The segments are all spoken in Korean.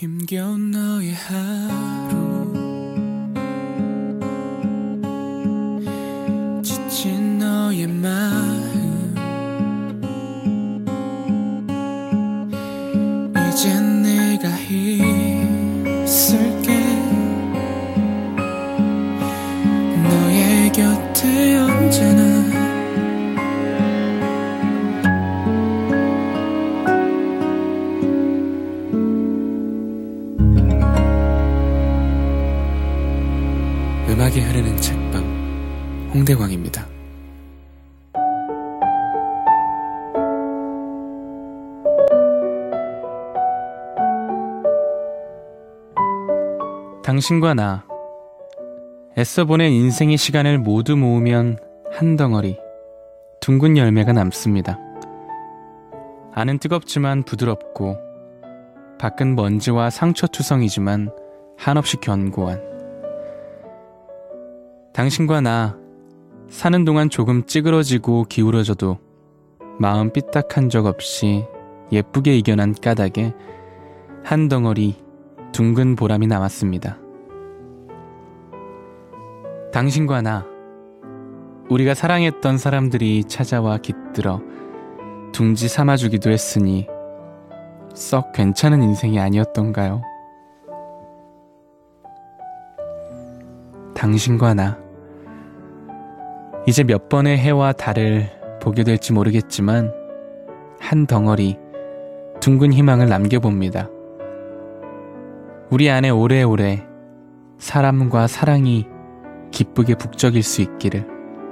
힘겨운 너의 하루 지친 너의 마음 이젠 내가 있을게 너의 곁에 언제나 음악이 흐르는 책방 홍대광입니다. 당신과 나 애써 보낸 인생의 시간을 모두 모으면 한 덩어리 둥근 열매가 남습니다. 안은 뜨겁지만 부드럽고 밖은 먼지와 상처투성이지만 한없이 견고한 당신과 나 사는 동안 조금 찌그러지고 기울어져도 마음 삐딱한 적 없이 예쁘게 이겨난 까닭에 한 덩어리 둥근 보람이 남았습니다. 당신과 나 우리가 사랑했던 사람들이 찾아와 깃들어 둥지 삼아주기도 했으니 썩 괜찮은 인생이 아니었던가요? 당신과 나 이제 몇 번의 해와 달을 보게 될지 모르겠지만 한 덩어리 둥근 희망을 남겨봅니다. 우리 안에 오래오래 사람과 사랑이 기쁘게 북적일 수 있기를.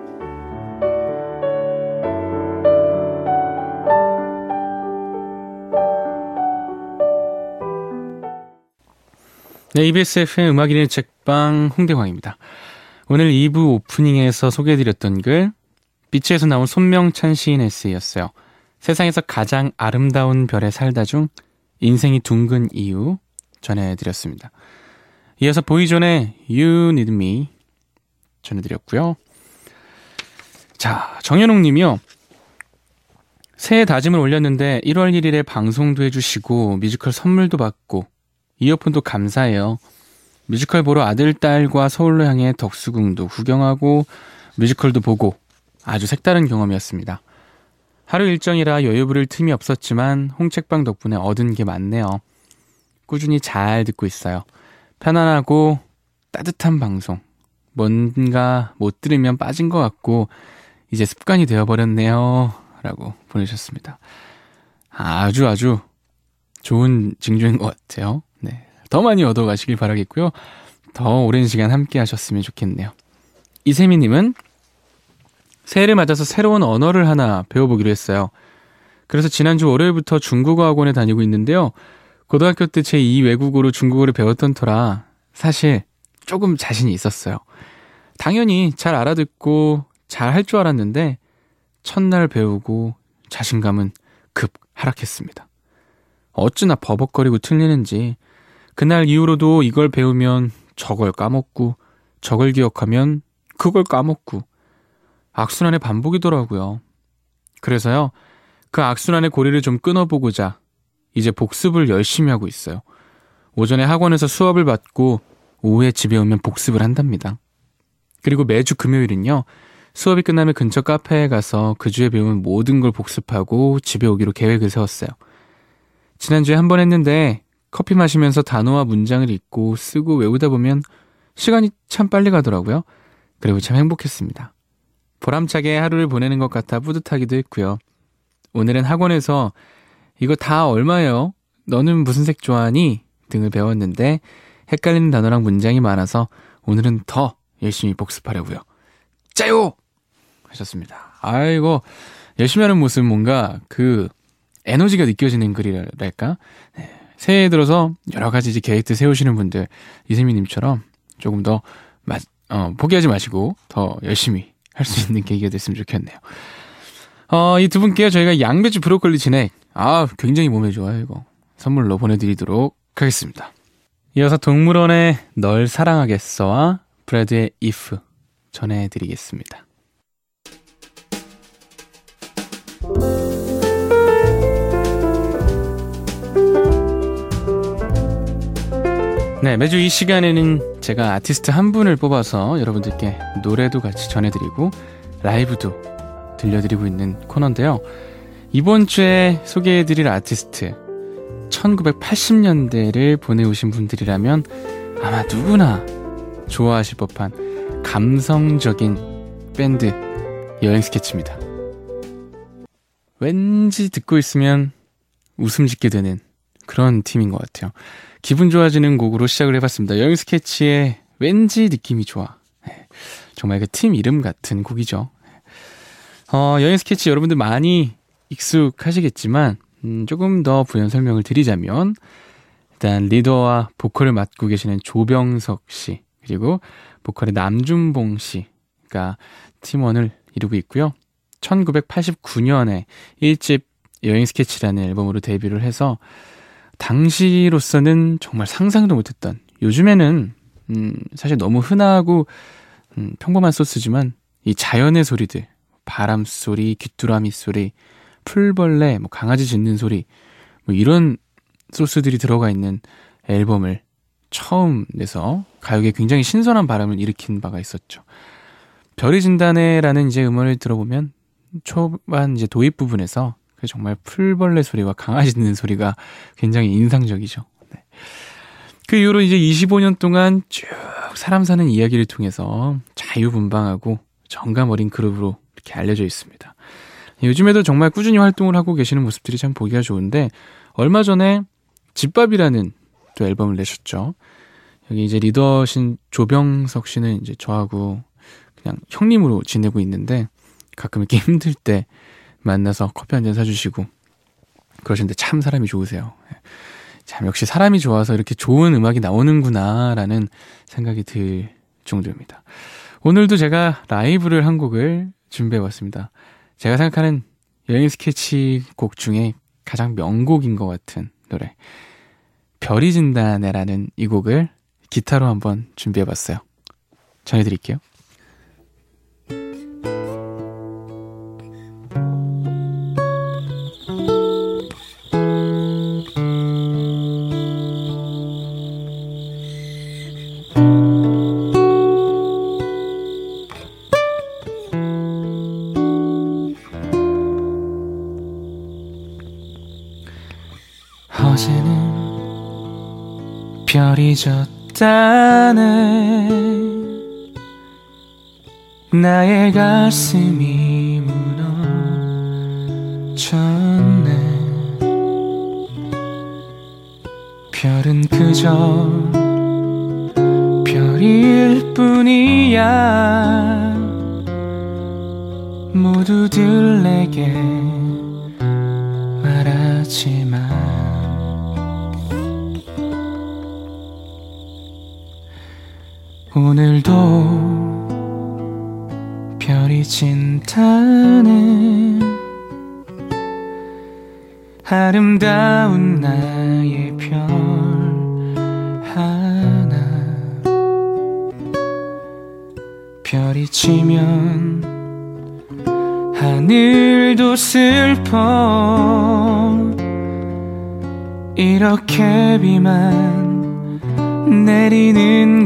네, EBS FM 음악 읽는 책방 홍대광입니다. 오늘 2부 오프닝에서 소개해드렸던 글 비치에서 나온 손명찬 시인 에세이였어요. 세상에서 가장 아름다운 별에 살다 중 인생이 둥근 이유 전해드렸습니다. 이어서 보이존의 You Need Me 전해드렸고요. 자, 정현웅 님이요. 새해 다짐을 올렸는데 1월 1일에 방송도 해주시고 뮤지컬 선물도 받고 이어폰도 감사해요. 뮤지컬 보러 아들, 딸과 서울로 향해 덕수궁도 구경하고 뮤지컬도 보고 아주 색다른 경험이었습니다. 하루 일정이라 여유 부릴 틈이 없었지만 홍책방 덕분에 얻은 게 많네요. 꾸준히 잘 듣고 있어요. 편안하고 따뜻한 방송. 뭔가 못 들으면 빠진 것 같고 이제 습관이 되어버렸네요. 라고 보내주셨습니다. 아주 좋은 징조인 것 같아요. 네. 더 많이 얻어가시길 바라겠고요. 더 오랜 시간 함께 하셨으면 좋겠네요. 이세미님은 새해를 맞아서 새로운 언어를 하나 배워보기로 했어요. 그래서 지난주 월요일부터 중국어 학원에 다니고 있는데요. 고등학교 때 제2 외국어로 중국어를 배웠던 터라 사실 조금 자신이 있었어요. 당연히 잘 알아듣고 잘 할 줄 알았는데 첫날 배우고 자신감은 급 하락했습니다. 어찌나 버벅거리고 틀리는지 그날 이후로도 이걸 배우면 저걸 까먹고 저걸 기억하면 그걸 까먹고 악순환의 반복이더라고요. 그래서요, 그 악순환의 고리를 좀 끊어보고자 이제 복습을 열심히 하고 있어요. 오전에 학원에서 수업을 받고 오후에 집에 오면 복습을 한답니다. 그리고 매주 금요일은요, 수업이 끝나면 근처 카페에 가서 그 주에 배운 모든 걸 복습하고 집에 오기로 계획을 세웠어요. 지난주에 한 번 했는데 커피 마시면서 단어와 문장을 읽고 쓰고 외우다 보면 시간이 참 빨리 가더라고요. 그리고 참 행복했습니다. 보람차게 하루를 보내는 것 같아 뿌듯하기도 했고요. 오늘은 학원에서 이거 다 얼마예요? 너는 무슨 색 좋아하니? 등을 배웠는데 헷갈리는 단어랑 문장이 많아서 오늘은 더 열심히 복습하려고요. 짜요! 하셨습니다. 아이고, 열심히 하는 모습 뭔가 그 에너지가 느껴지는 글이랄까? 네. 새해에 들어서 여러 가지 이제 계획들 세우시는 분들, 이세미님처럼 조금 더 포기하지 마시고 더 열심히 할 수 있는 계기가 됐으면 좋겠네요. 이 두 분께 저희가 양배추 브로콜리 진액, 굉장히 몸에 좋아요, 이거. 선물로 보내드리도록 하겠습니다. 이어서 동물원의 널 사랑하겠어와 브래드의 If 전해드리겠습니다. 네, 매주 이 시간에는 제가 아티스트 한 분을 뽑아서 여러분들께 노래도 같이 전해드리고 라이브도 들려드리고 있는 코너인데요. 이번 주에 소개해드릴 아티스트 1980년대를 보내오신 분들이라면 아마 누구나 좋아하실 법한 감성적인 밴드 여행 스케치입니다. 왠지 듣고 있으면 웃음 짓게 되는 그런 팀인 것 같아요. 기분 좋아지는 곡으로 시작을 해봤습니다. 여행 스케치의 왠지 느낌이 좋아. 정말 그 팀 이름 같은 곡이죠. 여행 스케치 여러분들 많이 익숙하시겠지만 조금 더 부연 설명을 드리자면 일단 리더와 보컬을 맡고 계시는 조병석 씨 그리고 보컬의 남준봉 씨가 팀원을 이루고 있고요. 1989년에 1집 여행 스케치라는 앨범으로 데뷔를 해서 당시로서는 정말 상상도 못했던 요즘에는 사실 너무 흔하고 평범한 소스지만 이 자연의 소리들 바람 소리, 귀뚜라미 소리, 풀벌레, 강아지 짖는 소리 이런 소스들이 들어가 있는 앨범을 처음 내서 가요계에 굉장히 신선한 바람을 일으킨 바가 있었죠. 별이 진다네라는 이제 음원을 들어보면 초반 이제 도입 부분에서 정말 풀벌레 소리와 강아지 짖는 소리가 굉장히 인상적이죠. 네. 그 이후로 이제 25년 동안 쭉 사람 사는 이야기를 통해서 자유분방하고 정감 어린 그룹으로 이렇게 알려져 있습니다. 요즘에도 정말 꾸준히 활동을 하고 계시는 모습들이 참 보기가 좋은데 얼마 전에 집밥이라는 또 앨범을 내셨죠. 여기 이제 리더신 조병석 씨는 이제 저하고 그냥 형님으로 지내고 있는데 가끔 이렇게 힘들 때 만나서 커피 한 잔 사주시고 그러시는데 참 사람이 좋으세요. 참 역시 사람이 좋아서 이렇게 좋은 음악이 나오는구나 라는 생각이 들 정도입니다. 오늘도 제가 라이브를 한 곡을 준비해봤습니다. 제가 생각하는 여행 스케치 곡 중에 가장 명곡인 것 같은 노래 별이 진다네라는 이 곡을 기타로 한번 준비해봤어요. 전해드릴게요. 어제는 별이 졌다네 나의 가슴이 무너졌네 별은 그저 별일 뿐이야 모두들 내게 말하지만 오늘도 별이 진다네 아름다운 나의 별 하나 별이 지면 하늘도 슬퍼 이렇게 비만 내리는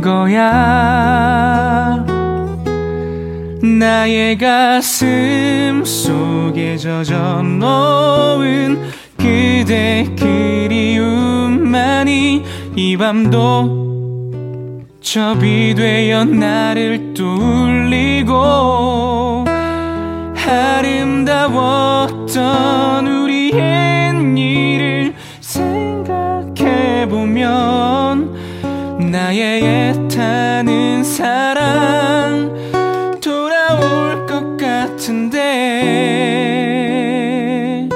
거야 나의 가슴 속에 젖어놓은 그대 그리움만이 이 밤도 접이 되어 나를 뚫리고 아름다웠던 우리의 일을 생각해보면 나의 애타는 사랑 돌아올 것 같은데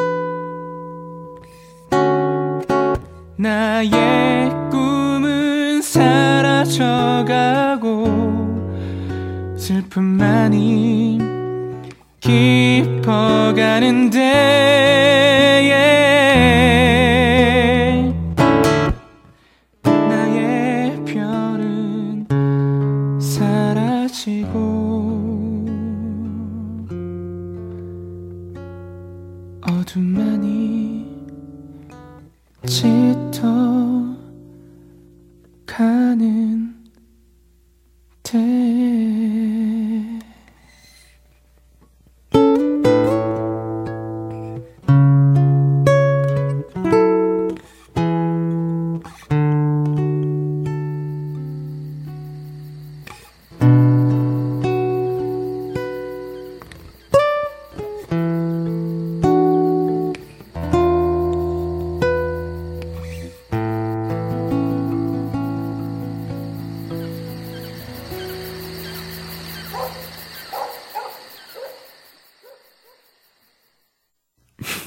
나의 꿈은 사라져가고 슬픔만이 깊어가는데 나의 별은 사라지고 어둠만이 짙어가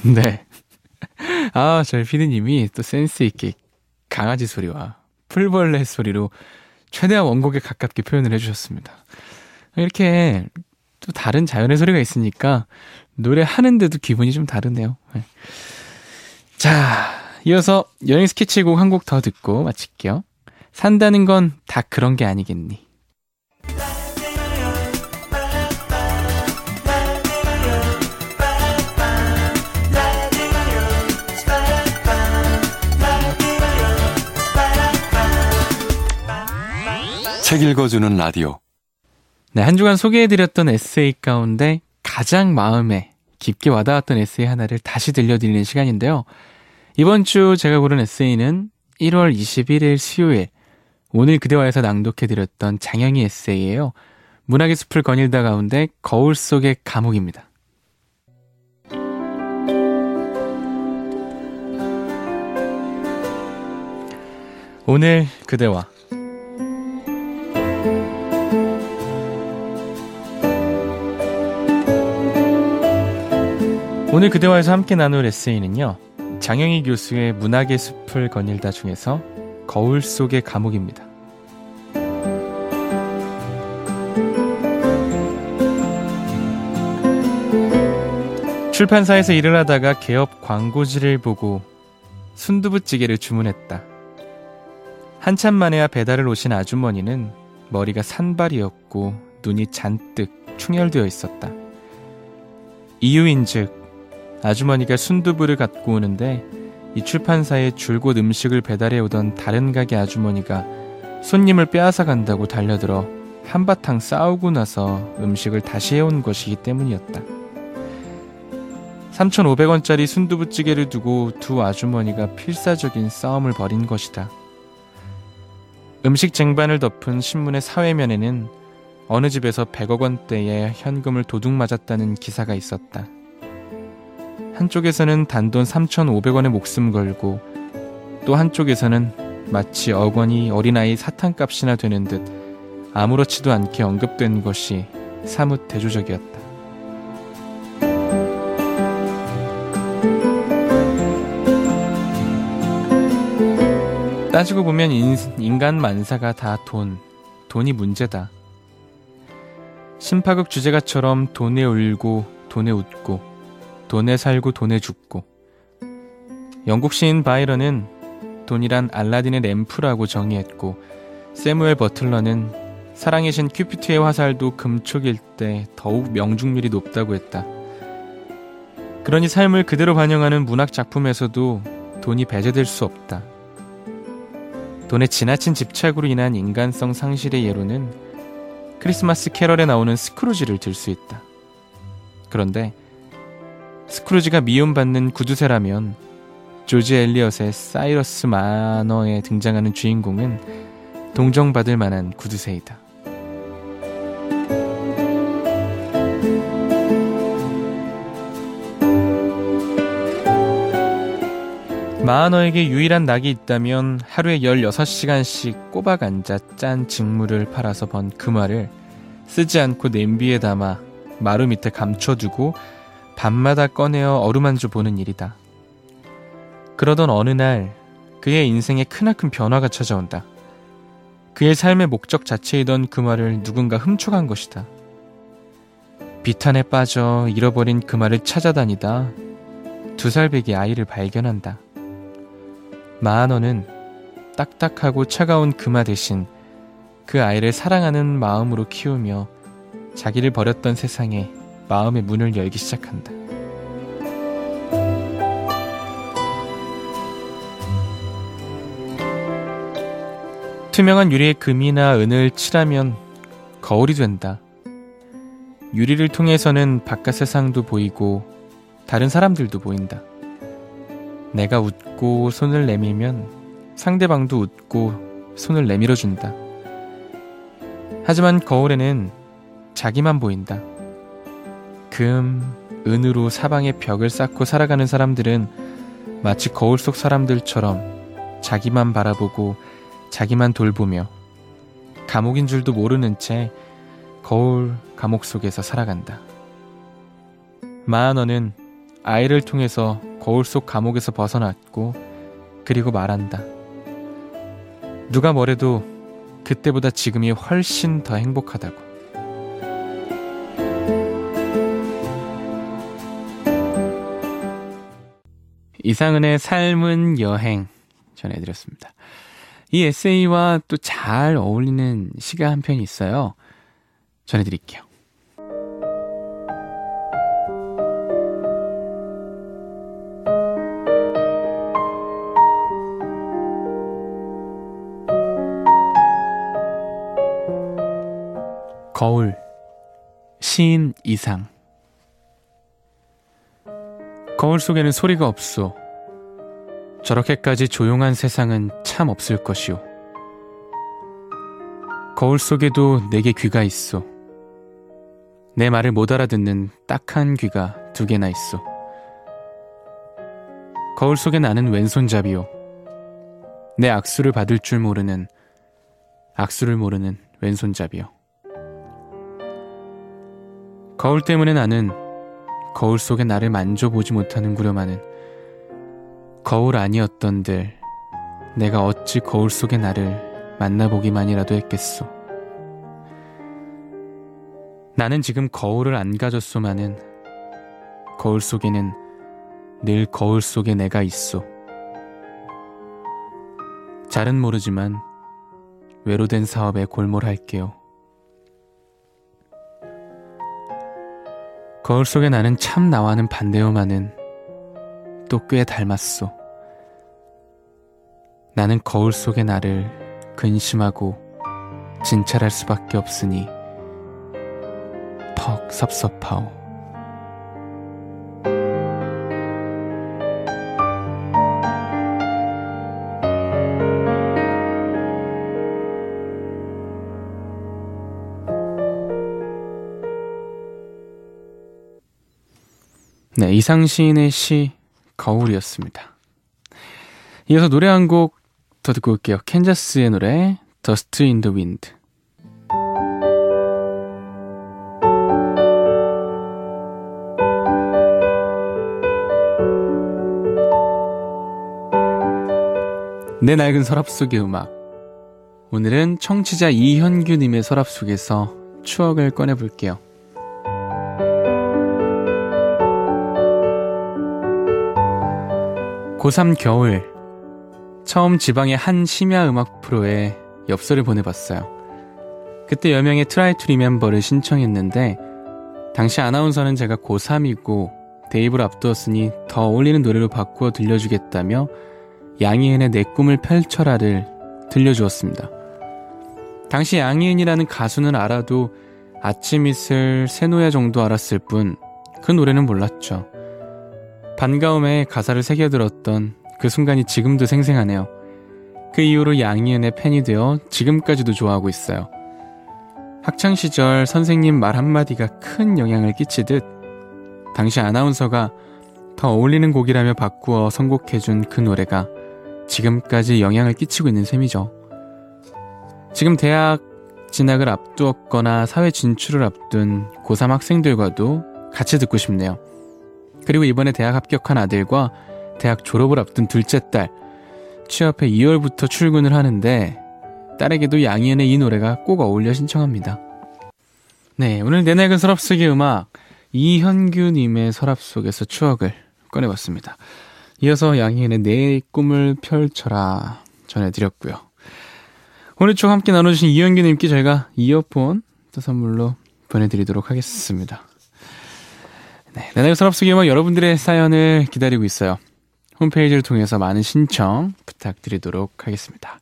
네. 아, 저희 피디님이 또 센스 있게 강아지 소리와 풀벌레 소리로 최대한 원곡에 가깝게 표현을 해주셨습니다. 이렇게 또 다른 자연의 소리가 있으니까 노래하는데도 기분이 좀 다르네요. 네. 자, 이어서 여행 스케치곡 한 곡 더 듣고 마칠게요. 산다는 건 다 그런 게 아니겠니. 책 읽어주는 라디오. 네, 한 주간 소개해드렸던 에세이 가운데 가장 마음에 깊게 와닿았던 에세이 하나를 다시 들려드리는 시간인데요. 이번 주 제가 고른 에세이는 1월 21일 수요일 오늘 그대와에서 낭독해드렸던 장영희 에세이예요. 문학의 숲을 거닐다 가운데 거울 속의 감옥입니다. 오늘 그대와 오늘 그대와에서 함께 나눌 에세이는요, 장영희 교수의 문학의 숲을 거닐다 중에서 거울 속의 감옥입니다. 출판사에서 일을 하다가 개업 광고지를 보고 순두부찌개를 주문했다. 한참 만에야 배달을 오신 아주머니는 머리가 산발이었고 눈이 잔뜩 충혈되어 있었다. 이유인즉 아주머니가 순두부를 갖고 오는데 이 출판사에 줄곧 음식을 배달해 오던 다른 가게 아주머니가 손님을 빼앗아 간다고 달려들어 한바탕 싸우고 나서 음식을 다시 해온 것이기 때문이었다. 3,500원짜리 순두부찌개를 두고 두 아주머니가 필사적인 싸움을 벌인 것이다. 음식 쟁반을 덮은 신문의 사회면에는 어느 집에서 100억 원대의 현금을 도둑 맞았다는 기사가 있었다. 한쪽에서는 단돈 3,500원에 목숨 걸고 또 한쪽에서는 마치 억원이 어린아이 사탕값이나 되는 듯 아무렇지도 않게 언급된 것이 사뭇 대조적이었다. 따지고 보면 인간 만사가 다 돈이 문제다. 신파극 주제가처럼 돈에 울고 돈에 웃고 돈에 살고 돈에 죽고. 영국 시인 바이런은 돈이란 알라딘의 램프라고 정의했고, 세무엘 버틀러는 사랑의 신 큐피트의 화살도 금촉일 때 더욱 명중률이 높다고 했다. 그러니 삶을 그대로 반영하는 문학 작품에서도 돈이 배제될 수 없다. 돈에 지나친 집착으로 인한 인간성 상실의 예로는 크리스마스 캐럴에 나오는 스크루지를 들 수 있다. 그런데 스크루지가 미움받는 구두쇠라면 조지 엘리엇의 사이러스 마너에 등장하는 주인공은 동정받을 만한 구두쇠이다. 마너에게 유일한 낙이 있다면 하루에 16시간씩 꼬박 앉아 짠 직물을 팔아서 번 그 말을 쓰지 않고 냄비에 담아 마루 밑에 감춰두고 밤마다 꺼내어 어루만져 보는 일이다. 그러던 어느 날 그의 인생에 크나큰 변화가 찾아온다. 그의 삶의 목적 자체이던 그 말을 누군가 훔쳐간 것이다. 비탄에 빠져 잃어버린 그 말을 찾아다니다 2살배기 아이를 발견한다. 마너는 딱딱하고 차가운 금화 대신 그 아이를 사랑하는 마음으로 키우며 자기를 버렸던 세상에 마음의 문을 열기 시작한다. 투명한 유리에 금이나 은을 칠하면 거울이 된다. 유리를 통해서는 바깥 세상도 보이고 다른 사람들도 보인다. 내가 웃고 손을 내밀면 상대방도 웃고 손을 내밀어준다. 하지만 거울에는 자기만 보인다. 금, 은으로 사방에 벽을 쌓고 살아가는 사람들은 마치 거울 속 사람들처럼 자기만 바라보고 자기만 돌보며 감옥인 줄도 모르는 채 거울 감옥 속에서 살아간다. 마너는 아이를 통해서 거울 속 감옥에서 벗어났고 그리고 말한다. 누가 뭐래도 그때보다 지금이 훨씬 더 행복하다고. 이상은의 삶은 여행 전해드렸습니다. 이 에세이와 또 잘 어울리는 시가 한 편이 있어요. 전해드릴게요. 거울, 시인 이상. 거울 속에는 소리가 없소. 저렇게까지 조용한 세상은 참 없을 것이오. 거울 속에도 내게 귀가 있소. 내 말을 못 알아듣는 딱한 귀가 2개나 있소. 거울 속에 나는 왼손잡이요. 내 악수를 받을 줄 모르는, 악수를 모르는 왼손잡이요. 거울 때문에 나는 거울 속에 나를 만져보지 못하는 구려마는 거울 아니었던들 내가 어찌 거울 속의 나를 만나보기만이라도 했겠소. 나는 지금 거울을 안 가졌소마는 거울 속에는 늘 거울 속에 내가 있소. 잘은 모르지만 외로된 사업에 골몰할게요. 거울 속에 나는 참 나와는 반대요마는 또 꽤 닮았소. 나는 거울 속의 나를 근심하고 진찰할 수밖에 없으니 퍽 섭섭하오. 네, 이상 시인의 시 거울이었습니다. 이어서 노래 한 곡 더 듣고 올게요. 캔자스의 노래 Dust in the Wind. 내 낡은 서랍 속의 음악. 오늘은 청취자 이현규님의 서랍 속에서 추억을 꺼내볼게요. 고3 겨울, 처음 지방의 한 심야 음악 프로에 엽서를 보내봤어요. 그때 여명의 Try to Remember를 신청했는데 당시 아나운서는 제가 고3이고 대입을 앞두었으니 더 어울리는 노래로 바꾸어 들려주겠다며 양희은의 내 꿈을 펼쳐라를 들려주었습니다. 당시 양희은이라는 가수는 알아도 아침 이슬, 새노야 정도 알았을 뿐 그 노래는 몰랐죠. 반가움에 가사를 새겨들었던 그 순간이 지금도 생생하네요. 그 이후로 양희은의 팬이 되어 지금까지도 좋아하고 있어요. 학창시절 선생님 말 한마디가 큰 영향을 끼치듯 당시 아나운서가 더 어울리는 곡이라며 바꾸어 선곡해준 그 노래가 지금까지 영향을 끼치고 있는 셈이죠. 지금 대학 진학을 앞두었거나 사회 진출을 앞둔 고3 학생들과도 같이 듣고 싶네요. 그리고 이번에 대학 합격한 아들과 대학 졸업을 앞둔 둘째 딸, 취업해 2월부터 출근을 하는데 딸에게도 양희은의 이 노래가 꼭 어울려 신청합니다. 네, 오늘 내 낡은 서랍 속의 음악, 이현규님의 서랍 속에서 추억을 꺼내봤습니다. 이어서 양희은의 내 꿈을 펼쳐라 전해드렸고요. 오늘 추억 함께 나눠주신 이현규님께 저희가 이어폰 또 선물로 보내드리도록 하겠습니다. 네, 내 낡은 서랍 속의 음악 여러분들의 사연을 기다리고 있어요. 홈페이지를 통해서 많은 신청 부탁드리도록 하겠습니다.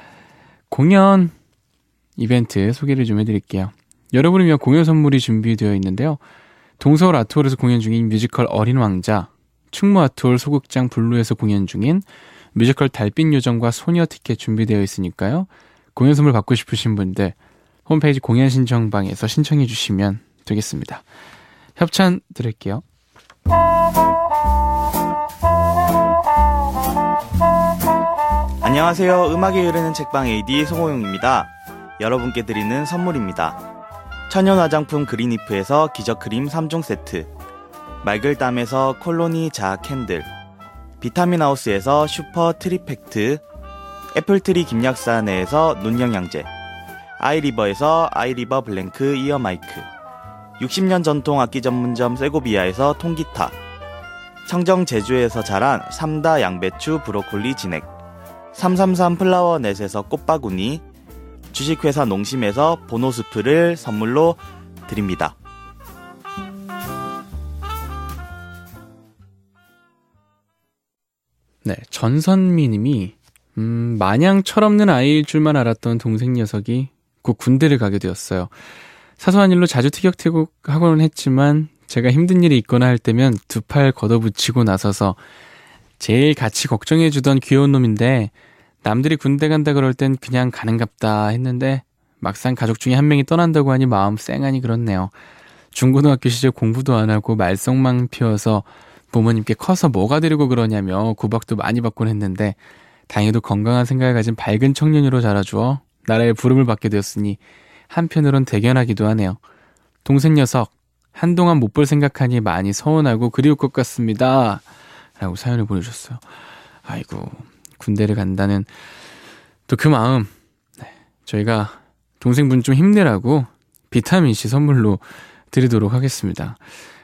공연 이벤트 소개를 좀 해드릴게요. 여러분을 위한 공연 선물이 준비되어 있는데요. 동서울 아트홀에서 공연 중인 뮤지컬 어린 왕자, 충무 아트홀 소극장 블루에서 공연 중인 뮤지컬 달빛 요정과 소녀 티켓 준비되어 있으니까요. 공연 선물 받고 싶으신 분들 홈페이지 공연 신청방에서 신청해 주시면 되겠습니다. 협찬 드릴게요. 안녕하세요. 음악이 흐르는 책방 AD 송호용입니다. 여러분께 드리는 선물입니다. 천연 화장품 그린이프에서 기적 크림 3종 세트, 맑을 땀에서 콜로니 자아 캔들, 비타민하우스에서 슈퍼 트리팩트, 애플트리 김약사 내에서 눈영양제, 아이리버에서 아이리버 블랭크 이어 마이크, 60년 전통 악기 전문점 세고비아에서 통기타, 청정 제주에서 자란 3다 양배추 브로콜리 진액, 333 플라워 넷에서 꽃바구니, 주식회사 농심에서 보노스프를 선물로 드립니다. 네, 전선미 님이 마냥 철없는 아이일 줄만 알았던 동생 녀석이 곧 군대를 가게 되었어요. 사소한 일로 자주 티격태격하고는 했지만 제가 힘든 일이 있거나 할 때면 두 팔 걷어붙이고 나서서 제일 같이 걱정해주던 귀여운 놈인데 남들이 군대 간다 그럴 땐 그냥 가는갑다 했는데 막상 가족 중에 한 명이 떠난다고 하니 마음 쌩하니 그렇네요. 중고등학교 시절 공부도 안 하고 말썽만 피워서 부모님께 커서 뭐가 되려고 그러냐며 구박도 많이 받곤 했는데 다행히도 건강한 생각을 가진 밝은 청년으로 자라주어 나라의 부름을 받게 되었으니 한편으론 대견하기도 하네요. 동생 녀석 한동안 못 볼 생각하니 많이 서운하고 그리울 것 같습니다. 라고 사연을 보내주셨어요. 아이고, 군대를 간다는 또 그 마음, 저희가 동생분 좀 힘내라고 비타민C 선물로 드리도록 하겠습니다.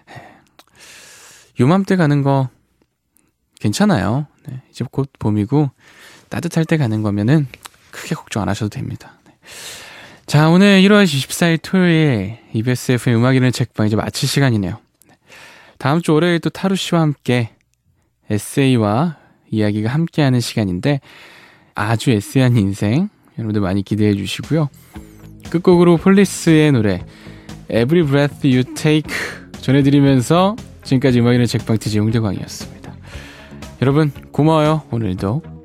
요맘때 가는 거 괜찮아요. 네, 이제 곧 봄이고 따뜻할 때 가는 거면은 크게 걱정 안 하셔도 됩니다. 네. 자, 오늘 1월 24일 토요일 EBS FM 음악이라는 책방 이제 마칠 시간이네요. 네. 다음 주 월요일 또 타루 씨와 함께 에세이와 이야기가 함께하는 시간인데 아주 에세이한 인생 여러분들 많이 기대해 주시고요. 끝곡으로 폴리스의 노래 Every Breath You Take 전해드리면서 지금까지 음악이라는 책방 DJ 홍대광이었습니다. 여러분 고마워요. 오늘도